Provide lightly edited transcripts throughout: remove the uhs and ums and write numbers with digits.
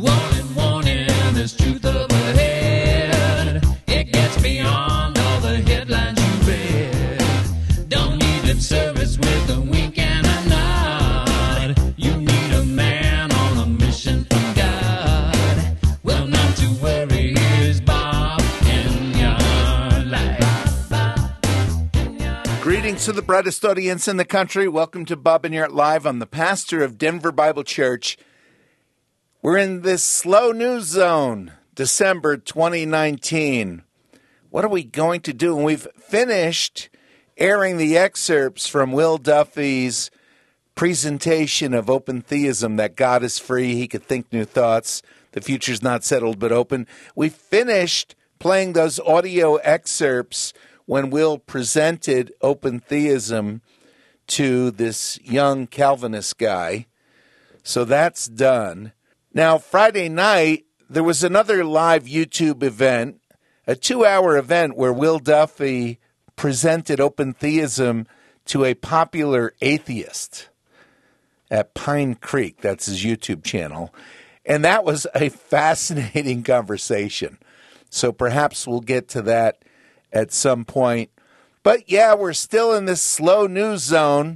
Warning, warning, there's truth up ahead. It gets beyond all the headlines you read. Don't need lip service with a wink and a nod. You need a man on a mission from God. Well, not to worry, here's Bob in your life. Greetings to the brightest audience in the country. Welcome to Bob and Yart Live. I'm the pastor of Denver Bible Church. We're in this slow news zone, December 2019. What are we going to do? And we've finished airing the excerpts from Will Duffy's presentation of open theism, that God is free, he could think new thoughts, the future's not settled but open. We finished playing those audio excerpts when Will presented open theism to this young Calvinist guy. So that's done. Now, Friday night, there was another live YouTube event, a 2-hour event where Will Duffy presented open theism to a popular atheist at Pine Creek. That's his YouTube channel. And that was a fascinating conversation. So perhaps we'll get to that at some point. But yeah, we're still in this slow news zone.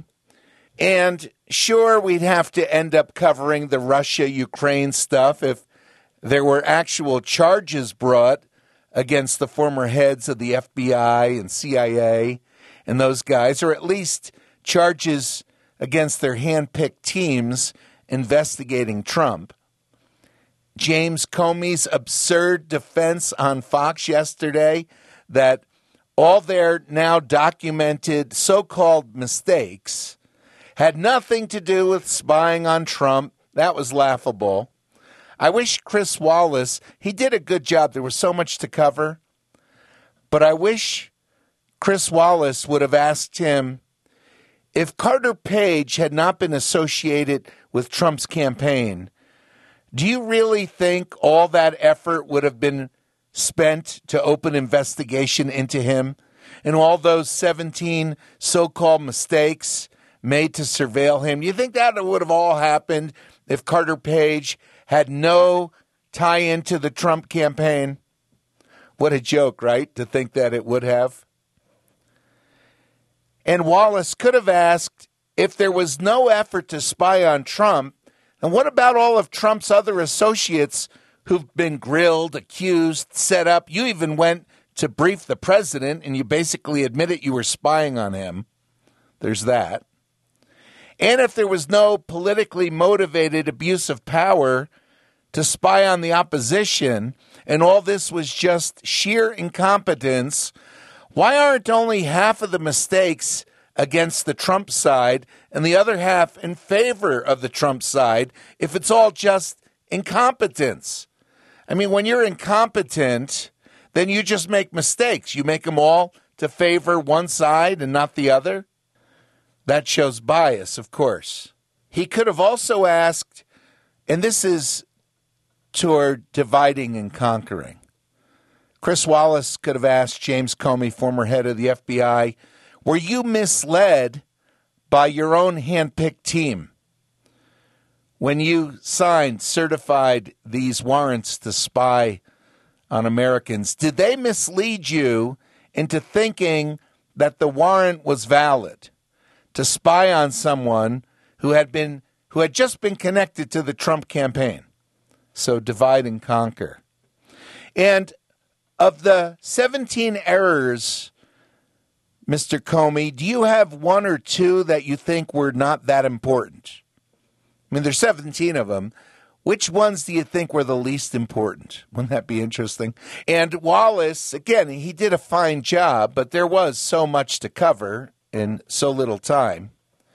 And sure, we'd have to end up covering the Russia-Ukraine stuff if there were actual charges brought against the former heads of the FBI and CIA and those guys, or at least charges against their hand-picked teams investigating Trump. James Comey's absurd defense on Fox yesterday that all their now documented so-called mistakes had nothing to do with spying on Trump. That was laughable. I wish Chris Wallace, he did a good job. There was so much to cover. But I wish Chris Wallace would have asked him, if Carter Page had not been associated with Trump's campaign, do you really think all that effort would have been spent to open investigation into him and all those 17 so-called mistakes made to surveil him? You think that would have all happened if Carter Page had no tie into the Trump campaign? What a joke, right? To think that it would have. And Wallace could have asked, if there was no effort to spy on Trump, and what about all of Trump's other associates who've been grilled, accused, set up? You even went to brief the president, and you basically admitted you were spying on him. There's that. And if there was no politically motivated abuse of power to spy on the opposition, and all this was just sheer incompetence, why aren't only half of the mistakes against the Trump side and the other half in favor of the Trump side if it's all just incompetence? I mean, when you're incompetent, then you just make mistakes. You make them all to favor one side and not the other. That shows bias, of course. He could have also asked, and this is toward dividing and conquering. Chris Wallace could have asked James Comey, former head of the FBI, were you misled by your own handpicked team when you signed, certified these warrants to spy on Americans? Did they mislead you into thinking that the warrant was valid to spy on someone who had just been connected to the Trump campaign? So divide and conquer. And of the 17 errors, Mr. Comey, do you have one or two that you think were not that important? I mean, there's 17 of them. Which ones do you think were the least important? Wouldn't that be interesting? And Wallace, again, he did a fine job, but there was so much to cover in so little time.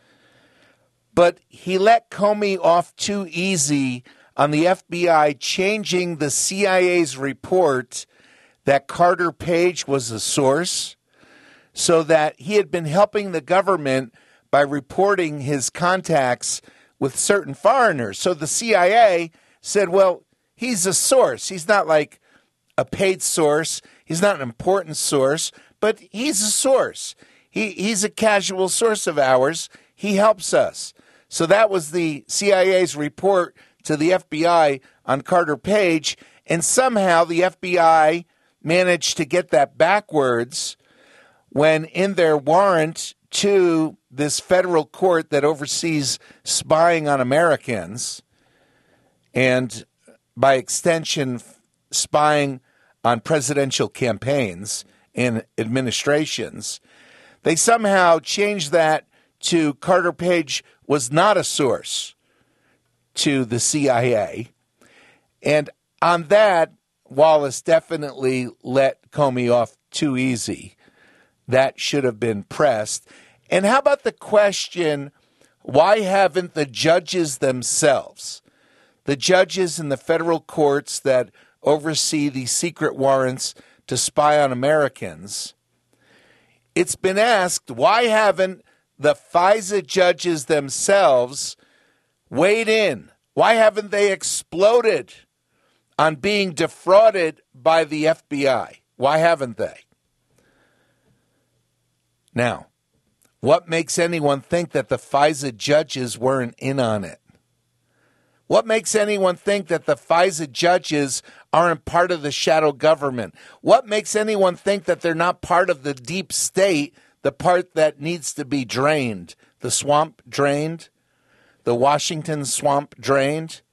But he let Comey off too easy on the FBI changing the CIA's report that Carter Page was a source, so that he had been helping the government by reporting his contacts with certain foreigners. So the CIA said, well, he's a source. He's not like a paid source. He's not an important source, but he's a source. He's a casual source of ours. He helps us. So that was the CIA's report to the FBI on Carter Page, and somehow the FBI managed to get that backwards when in their warrant to this federal court that oversees spying on Americans and, by extension, spying on presidential campaigns and administrations, they somehow changed that to Carter Page was not a source to the CIA. And on that, Wallace definitely let Comey off too easy. That should have been pressed. And how about the question, why haven't the judges themselves, the judges in the federal courts that oversee these secret warrants to spy on Americans, it's been asked, why haven't the FISA judges themselves weighed in? Why haven't they exploded on being defrauded by the FBI? Why haven't they? Now, what makes anyone think that the FISA judges weren't in on it? What makes anyone think that the FISA judges aren't part of the shadow government? What makes anyone think that they're not part of the deep state, the part that needs to be drained, the swamp drained, the Washington swamp drained?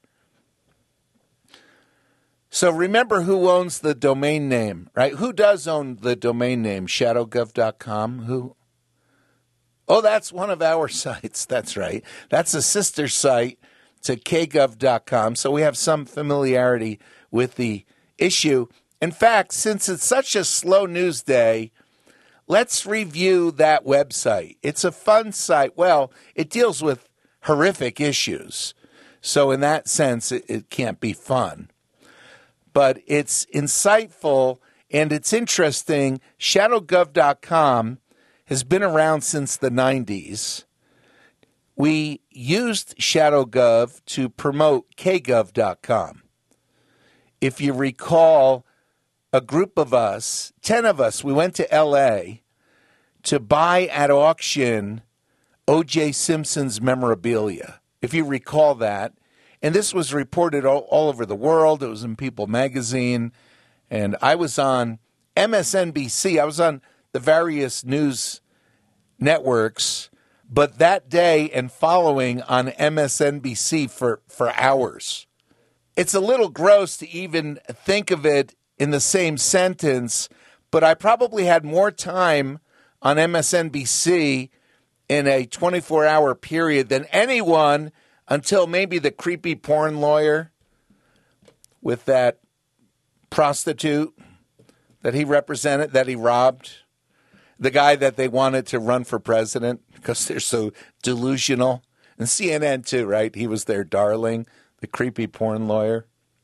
So remember who owns the domain name, right? Who does own the domain name, shadowgov.com? Who? Oh, that's one of our sites. That's right. That's a sister site to kgov.com. So we have some familiarity with the issue. In fact, since it's such a slow news day, let's review that website. It's a fun site. Well, it deals with horrific issues. So in that sense, it can't be fun. But it's insightful and it's interesting. Shadowgov.com has been around since the 90s. We used ShadowGov to promote kgov.com. If you recall, a group of us, 10 of us, we went to L.A. to buy at auction O.J. Simpson's memorabilia, if you recall that. And this was reported all over the world. It was in People magazine. And I was on MSNBC. I was on the various news networks, but that day and following on MSNBC for hours. It's a little gross to even think of it in the same sentence, but I probably had more time on MSNBC in a 24-hour period than anyone until maybe the creepy porn lawyer with that prostitute that he represented, that he robbed, the guy that they wanted to run for president because they're so delusional. And CNN too, right? He was their darling, the creepy porn lawyer.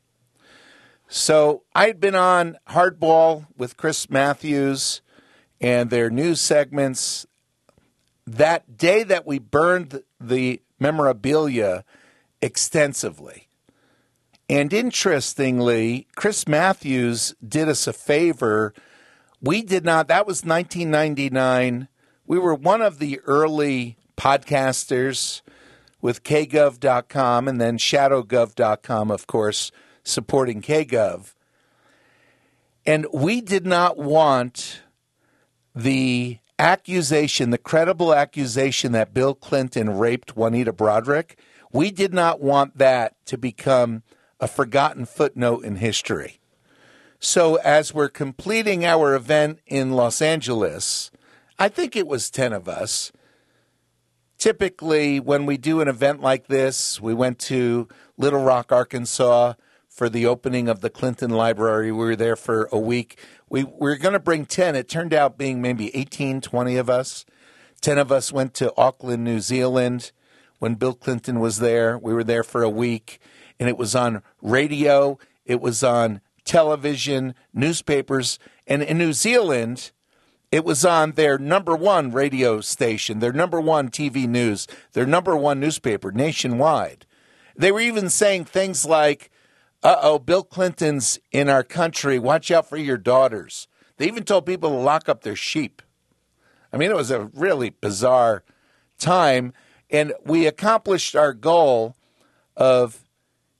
So I had been on Hardball with Chris Matthews and their news segments. That day that we burned the memorabilia extensively. And interestingly, Chris Matthews did us a favor. We did not, that was 1999. We were one of the early podcasters with kgov.com and then shadowgov.com, of course, supporting KGov. And we did not want the accusation, the credible accusation that Bill Clinton raped Juanita Broaddrick. We did not want that to become a forgotten footnote in history. So as we're completing our event in Los Angeles, I think it was 10 of us. Typically, when we do an event like this, we went to Little Rock, Arkansas for the opening of the Clinton Library. We were there for a week. We were going to bring 10. It turned out being maybe 18, 20 of us. 10 of us went to Auckland, New Zealand when Bill Clinton was there. We were there for a week, and it was on radio. It was on television, newspapers, and in New Zealand, it was on their number one radio station, their number one TV news, their number one newspaper nationwide. They were even saying things like, Bill Clinton's in our country. Watch out for your daughters. They even told people to lock up their sheep. I mean, it was a really bizarre time, and we accomplished our goal of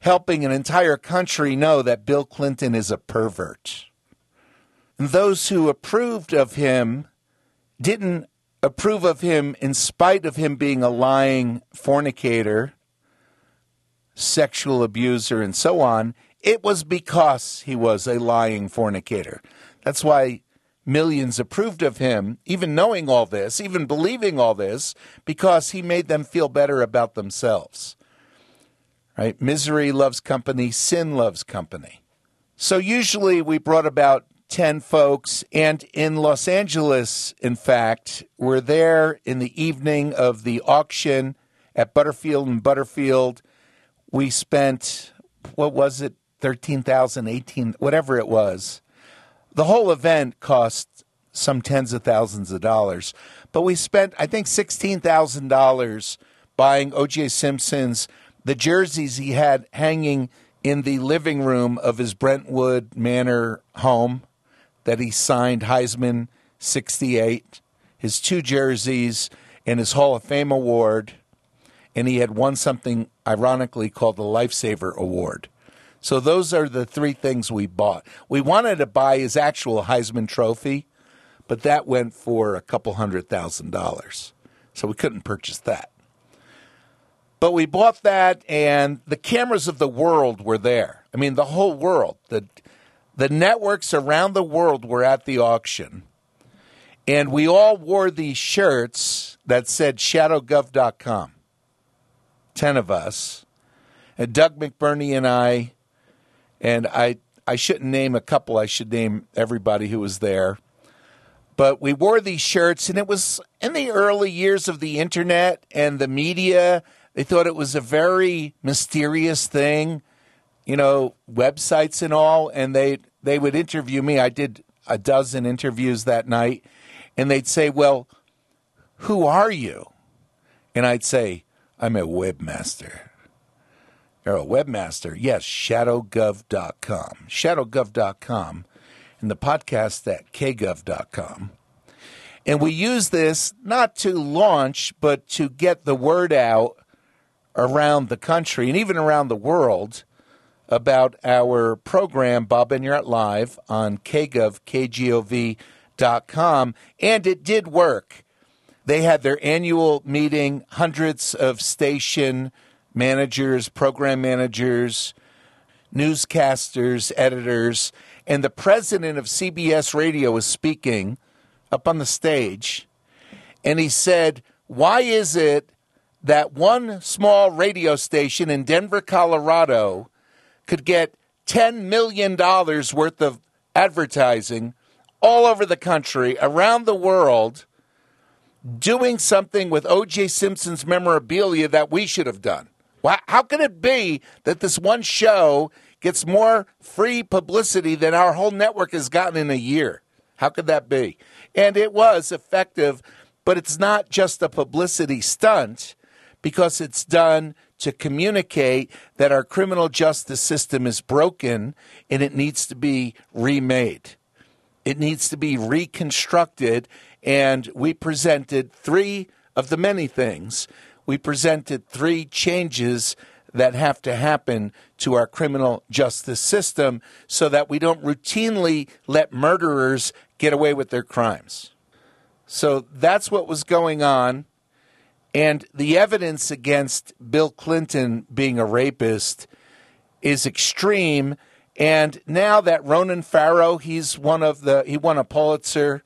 helping an entire country know that Bill Clinton is a pervert. And those who approved of him didn't approve of him in spite of him being a lying fornicator, sexual abuser, and so on. It was because he was a lying fornicator. That's why millions approved of him, even knowing all this, even believing all this, because he made them feel better about themselves. Right? Misery loves company, sin loves company. So usually we brought about 10 folks, and in Los Angeles, in fact, we're there in the evening of the auction at Butterfield and Butterfield. We spent, what was it, $13,000, $18,000, whatever it was. The whole event cost some tens of thousands of dollars, but we spent, I think, $16,000 buying O.J. Simpson's, the jerseys he had hanging in the living room of his Brentwood Manor home that he signed Heisman 68, his 2 jerseys, and his Hall of Fame award, and he had won something ironically called the Lifesaver Award. So those are the 3 things we bought. We wanted to buy his actual Heisman Trophy, but that went for a couple $100,000. So we couldn't purchase that. But we bought that, and the cameras of the world were there. I mean, the whole world. The networks around the world were at the auction. And we all wore these shirts that said shadowgov.com. 10 of us. And Doug McBurney and I shouldn't name a couple, I should name everybody who was there. But we wore these shirts, and it was in the early years of the internet and the media. They thought it was a very mysterious thing, you know, websites and all, and they would interview me. I did a dozen interviews that night, and they'd say, well, who are you? And I'd say, I'm a webmaster. You're a webmaster? Yes, shadowgov.com. Shadowgov.com, and the podcast at kgov.com. And we use this not to launch, but to get the word out around the country and even around the world about our program, Bob Enyart Live, on KGov, KGOV.com. And it did work. They had their annual meeting, hundreds of station managers, program managers, newscasters, editors, and the president of CBS Radio was speaking up on the stage, and he said, why is it that one small radio station in Denver, Colorado could get $10 million worth of advertising all over the country, around the world, doing something with O.J. Simpson's memorabilia that we should have done? How can it be that this one show gets more free publicity than our whole network has gotten in a year? How could that be? And it was effective, but it's not just a publicity stunt, because it's done to communicate that our criminal justice system is broken and it needs to be remade. It needs to be reconstructed, and we presented 3 of the many things. We presented 3 changes that have to happen to our criminal justice system so that we don't routinely let murderers get away with their crimes. So that's what was going on. And the evidence against Bill Clinton being a rapist is extreme. And now that Ronan Farrow, he won a Pulitzer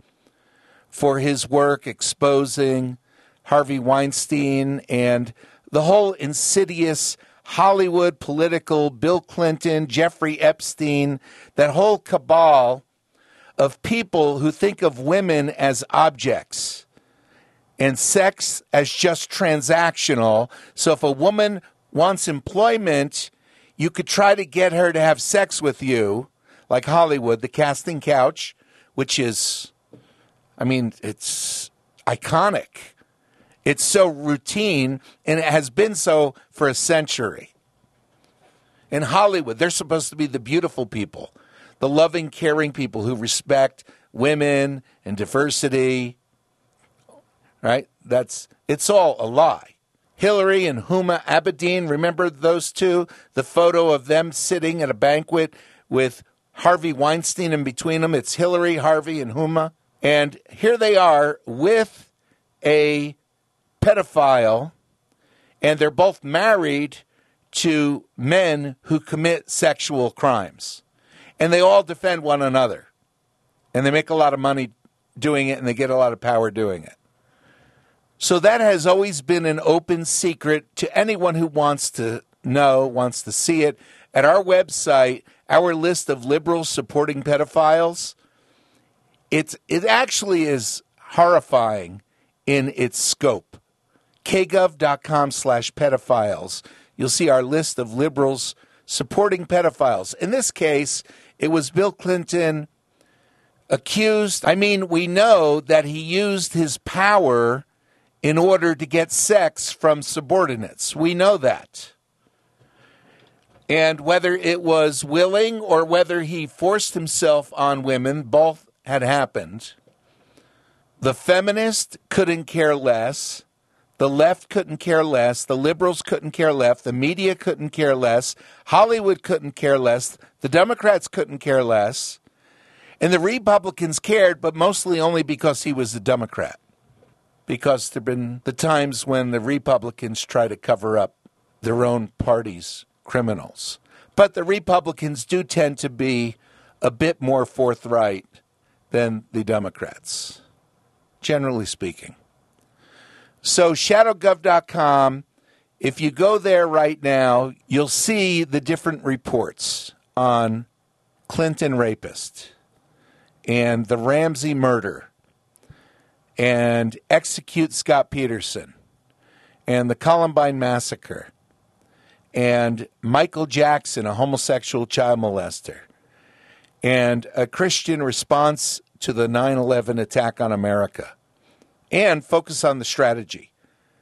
for his work exposing Harvey Weinstein and the whole insidious Hollywood political Bill Clinton, Jeffrey Epstein, that whole cabal of people who think of women as objects and sex as just transactional. So if a woman wants employment, you could try to get her to have sex with you, like Hollywood, the casting couch, which is, it's iconic. It's so routine, and it has been so for a century. In Hollywood, they're supposed to be the beautiful people, the loving, caring people who respect women and diversity, right? It's all a lie. Hillary and Huma Abedin, remember those two? The photo of them sitting at a banquet with Harvey Weinstein in between them. It's Hillary, Harvey, and Huma. And here they are with a pedophile, and they're both married to men who commit sexual crimes. And they all defend one another. And they make a lot of money doing it, and they get a lot of power doing it. So that has always been an open secret to anyone who wants to know, wants to see it. At our website, our list of liberals supporting pedophiles, it actually is horrifying in its scope. kgov.com/pedophiles. You'll see our list of liberals supporting pedophiles. In this case, it was Bill Clinton accused. We know that he used his power in order to get sex from subordinates. We know that. And whether it was willing or whether he forced himself on women, both had happened. The feminists couldn't care less. The left couldn't care less. The liberals couldn't care less. The media couldn't care less. Hollywood couldn't care less. The Democrats couldn't care less. And the Republicans cared, but mostly only because he was a Democrat. Because there have been the times when the Republicans try to cover up their own party's criminals. But the Republicans do tend to be a bit more forthright than the Democrats, generally speaking. So shadowgov.com, if you go there right now, you'll see the different reports on Clinton rapist and the Ramsey murder and Execute Scott Peterson, and the Columbine Massacre, and Michael Jackson, a homosexual child molester, and a Christian response to the 9/11 attack on America, and focus on the strategy.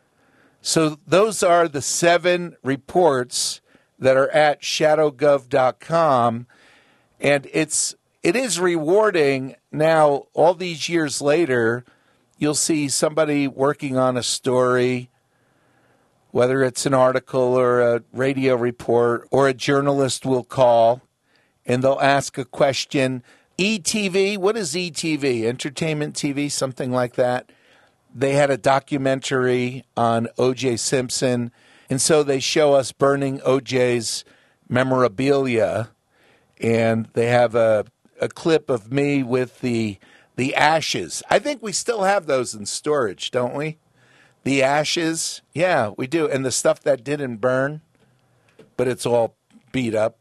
So those are the 7 reports that are at shadowgov.com, and it is rewarding now, all these years later. You'll see somebody working on a story, whether it's an article or a radio report, or a journalist will call and they'll ask a question. ETV, what is ETV? Entertainment TV, something like that. They had a documentary on O.J. Simpson, and so they show us burning O.J.'s memorabilia, and they have a clip of me with the ashes. I think we still have those in storage, don't we? The ashes. Yeah, we do. And the stuff that didn't burn, but it's all beat up.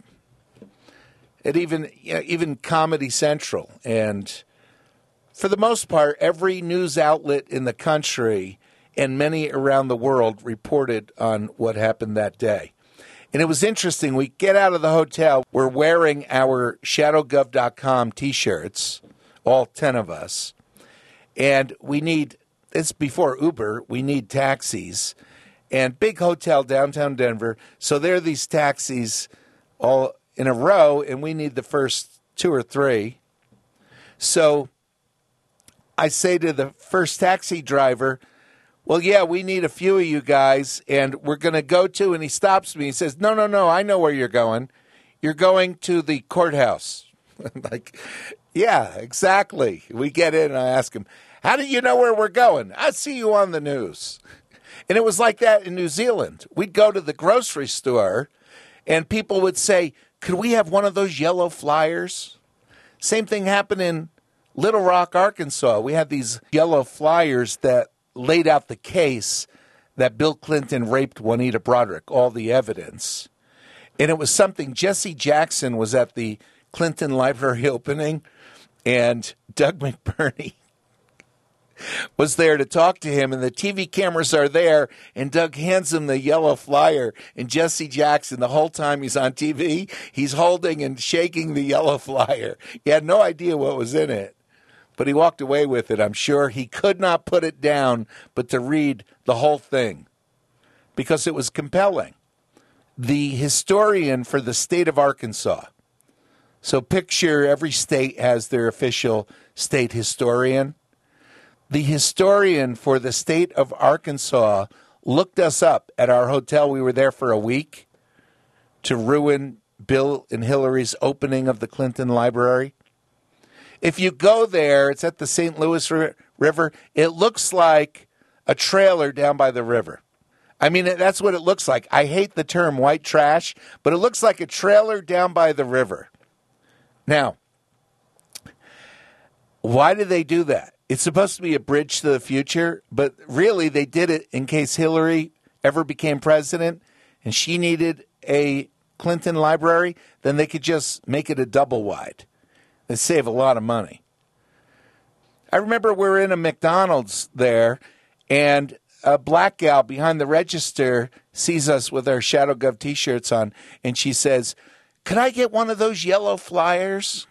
It even Comedy Central. And for the most part, every news outlet in the country and many around the world reported on what happened that day. And it was interesting. We get out of the hotel. We're wearing our shadowgov.com T-shirts, all 10 of us. And we need, it's before Uber, we need taxis. And big hotel downtown Denver. So there are these taxis all in a row, and we need the first 2 or 3. So I say to the first taxi driver, well, yeah, we need a few of you guys, and we're going to go to, and he stops me. He says, no, I know where you're going. You're going to the courthouse. Like, yeah, exactly. We get in, and I ask him, how do you know where we're going? I see you on the news. And it was like that in New Zealand. We'd go to the grocery store, and people would say, could we have one of those yellow flyers? Same thing happened in Little Rock, Arkansas. We had these yellow flyers that laid out the case that Bill Clinton raped Juanita Broaddrick, all the evidence. And it was something, Jesse Jackson was at the Clinton Library opening, and Doug McBurney was there to talk to him, and the TV cameras are there, and Doug hands him the yellow flyer, and Jesse Jackson, the whole time he's on TV, he's holding and shaking the yellow flyer. He had no idea what was in it, but he walked away with it, I'm sure. He could not put it down but to read the whole thing because it was compelling. The historian for the state of Arkansas. So picture every state has their official state historian. The historian for the state of Arkansas looked us up at our hotel. We were there for a week to ruin Bill and Hillary's opening of the Clinton Library. If you go there, it's at the St. Louis River. It looks like a trailer down by the river. I mean, that's what it looks like. I hate the term white trash, but it looks like a trailer down by the river. Now, why did they do that? It's supposed to be a bridge to the future, but really they did it in case Hillary ever became president and she needed a Clinton library, then they could just make it a double wide. They save a lot of money. I remember we were in a McDonald's there, and a black gal behind the register sees us with our Shadow Gov T-shirts on, and she says, "Could I get one of those yellow flyers?"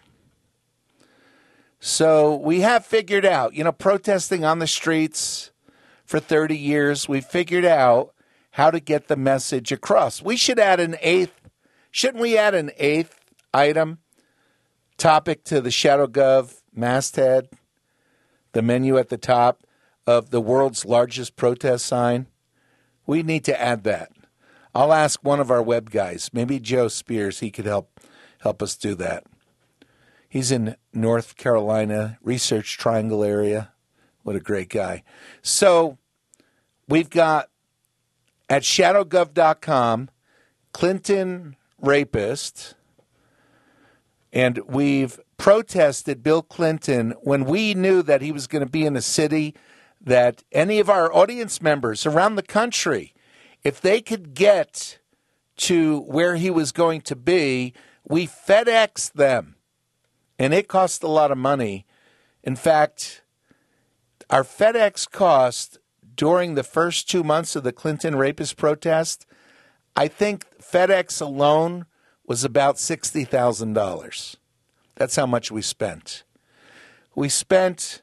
So we have figured out, protesting on the streets for 30 years, we figured out how to get the message across. We should add shouldn't we add an eighth item, topic to the Shadow Gov masthead, the menu at the top of the world's largest protest sign? We need to add that. I'll ask one of our web guys, maybe Joe Spears, he could help us do that. He's in North Carolina, Research Triangle area. What a great guy. So we've got at shadowgov.com, Clinton rapist, and we've protested Bill Clinton when we knew that he was going to be in a city that any of our audience members around the country, if they could get to where he was going to be, we FedExed them. And it cost a lot of money. In fact, our FedEx cost during the first 2 months of the Clinton rapist protest, I think FedEx alone was about $60,000. That's how much we spent. We spent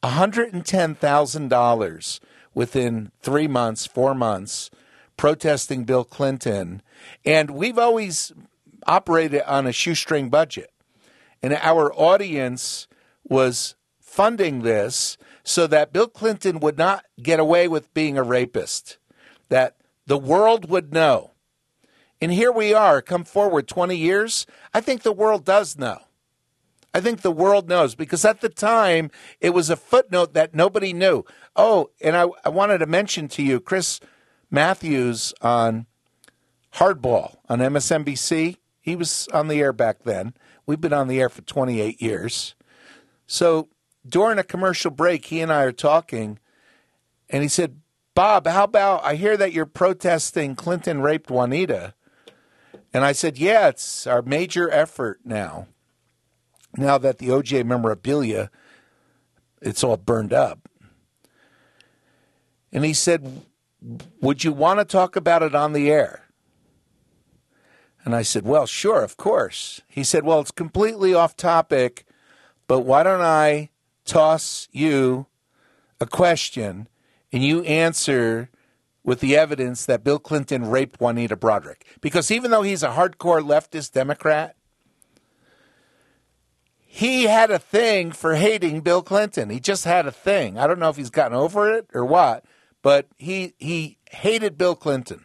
$110,000 within 3 months, 4 months, protesting Bill Clinton. And we've always operated on a shoestring budget. And our audience was funding this so that Bill Clinton would not get away with being a rapist, that the world would know. And here we are, come forward 20 years. I think the world does know. I think the world knows because at the time, it was a footnote that nobody knew. Oh, and I wanted to mention to you, Chris Matthews on Hardball on MSNBC. He was on the air back then. We've been on the air for 28 years. So during a commercial break, he and I are talking, and he said, "Bob, how about, I hear that you're protesting Clinton raped Juanita." And I said, "Yeah, it's our major effort now that the OJ memorabilia, it's all burned up." And he said, "Would you want to talk about it on the air?" And I said, "Well, sure, of course." He said, "Well, it's completely off topic, but why don't I toss you a question and you answer with the evidence that Bill Clinton raped Juanita Broaddrick?" Because even though he's a hardcore leftist Democrat, he had a thing for hating Bill Clinton. He just had a thing. I don't know if he's gotten over it or what, but he hated Bill Clinton.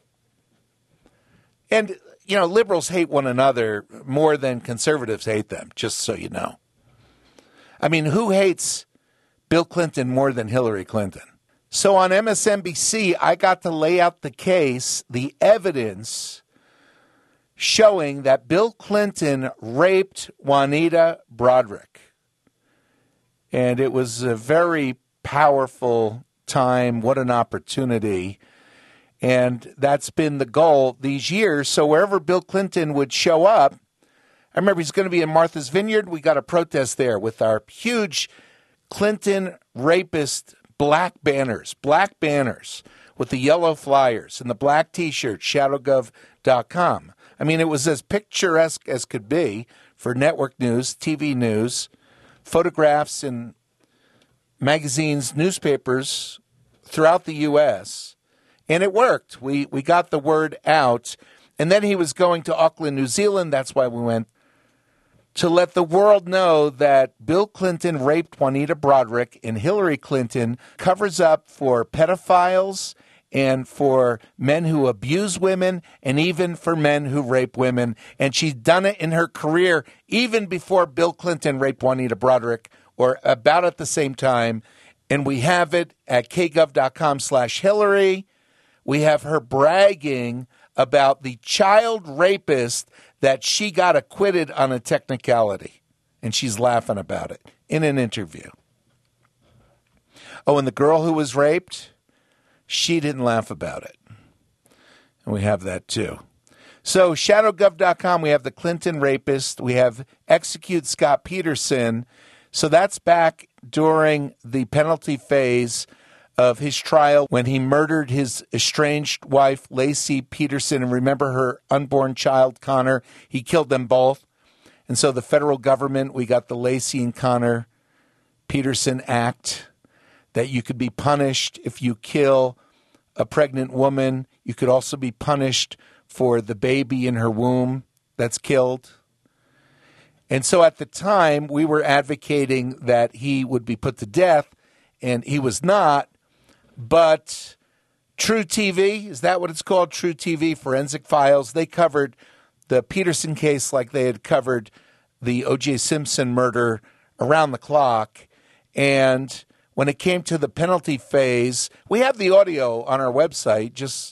And liberals hate one another more than conservatives hate them, just so you know. I mean, who hates Bill Clinton more than Hillary Clinton? So on MSNBC, I got to lay out the case, the evidence showing that Bill Clinton raped Juanita Broaddrick. And it was a very powerful time. What an opportunity. And that's been the goal these years. So wherever Bill Clinton would show up, I remember he's going to be in Martha's Vineyard. We got a protest there with our huge Clinton rapist black banners with the yellow flyers and the black T-shirt, shadowgov.com. I mean, it was as picturesque as could be for network news, TV news, photographs in magazines, newspapers throughout the U.S., and it worked. We got the word out. And then he was going to Auckland, New Zealand. That's why we went, to let the world know that Bill Clinton raped Juanita Broaddrick and Hillary Clinton covers up for pedophiles and for men who abuse women and even for men who rape women. And she's done it in her career even before Bill Clinton raped Juanita Broaddrick, or about at the same time. And we have it at kgov.com/Hillary. We have her bragging about the child rapist that she got acquitted on a technicality. And she's laughing about it in an interview. Oh, and the girl who was raped, she didn't laugh about it. And we have that too. So shadowgov.com, we have the Clinton rapist. We have Execute Scott Peterson. So that's back during the penalty phase of his trial when he murdered his estranged wife, Lacey Peterson, and remember her unborn child, Connor. He killed them both. And so the federal government, we got the Lacey and Connor Peterson Act, that you could be punished if you kill a pregnant woman. You could also be punished for the baby in her womb that's killed. And so at the time, we were advocating that he would be put to death, and he was not. But True TV, is that what it's called? True TV, Forensic Files, they covered the Peterson case like they had covered the O.J. Simpson murder around the clock. And when it came to the penalty phase, we have the audio on our website, just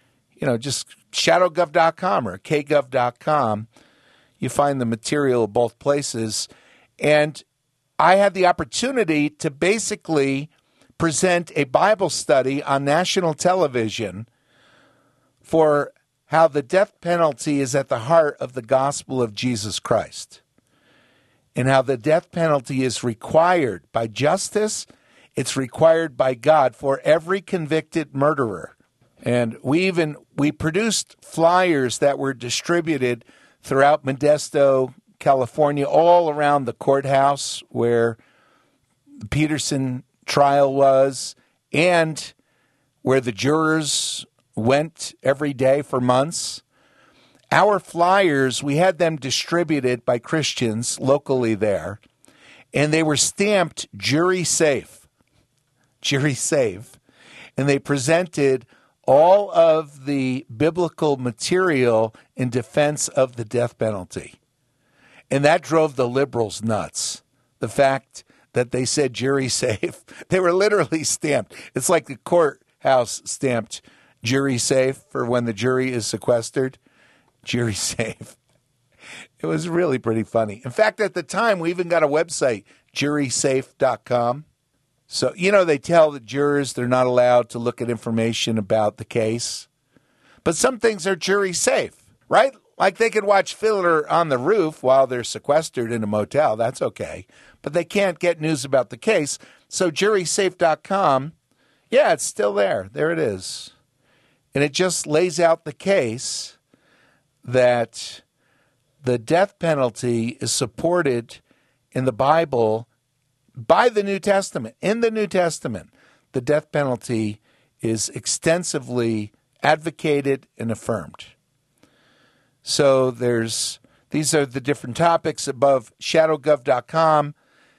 shadowgov.com or kgov.com. You find the material both places. And I had the opportunity to basically present a Bible study on national television for how the death penalty is at the heart of the gospel of Jesus Christ, and how the death penalty is required by justice, it's required by God for every convicted murderer. And we produced flyers that were distributed throughout Modesto, California, all around the courthouse where the Peterson trial was, and where the jurors went every day for months. Our flyers, we had them distributed by Christians locally there, and they were stamped jury safe. Jury safe. And they presented all of the biblical material in defense of the death penalty. And that drove the liberals nuts. The fact that they said jury safe. They were literally stamped. It's like the courthouse stamped jury safe for when the jury is sequestered. Jury safe. It was really pretty funny. In fact, at the time, we even got a website, jurysafe.com. So, they tell the jurors they're not allowed to look at information about the case. But some things are jury safe, right? Like they could watch Fiddler on the Roof while they're sequestered in a motel. That's okay. But they can't get news about the case. So jurysafe.com, yeah, it's still there. There it is. And it just lays out the case that the death penalty is supported in the Bible by the New Testament. In the New Testament, the death penalty is extensively advocated and affirmed. So these are the different topics above shadowgov.com.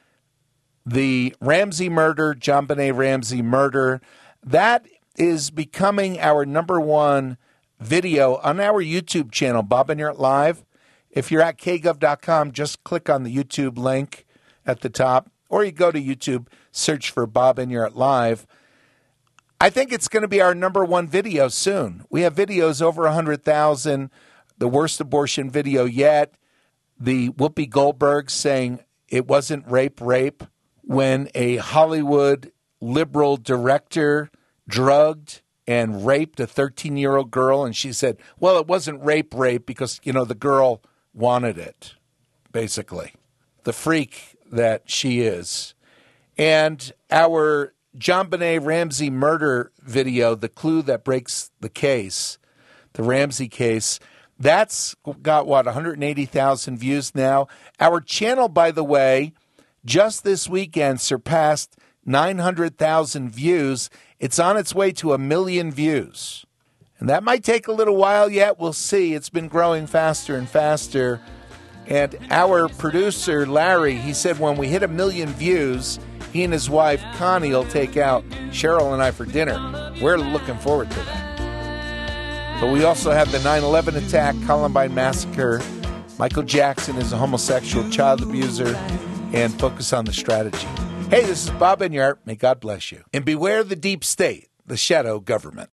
The Ramsey murder, JonBenet Ramsey murder, that is becoming our number one video on our YouTube channel, Bob Enyart Live. If you're at kgov.com, just click on the YouTube link at the top, or you go to YouTube, search for Bob Enyart Live. I think it's going to be our number one video soon. We have videos over 100,000. The worst abortion video yet. The Whoopi Goldberg saying it wasn't rape, when a Hollywood liberal director drugged and raped a 13-year-old girl, and she said, well, it wasn't rape because, the girl wanted it, basically. The freak that she is. And our JonBenet Ramsey murder video, the clue that breaks the case, the Ramsey case, that's got, 180,000 views now. Our channel, by the way, just this weekend surpassed 900,000 views. It's on its way to 1 million views. And that might take a little while yet. We'll see. It's been growing faster and faster. And our producer, Larry, he said when we hit 1 million views, he and his wife, Connie, will take out Cheryl and I for dinner. We're looking forward to that. But we also have the 9/11 attack, Columbine massacre. Michael Jackson is a homosexual child abuser, and focus on the strategy. Hey, this is Bob Enyart. May God bless you. And beware the deep state, the shadow government.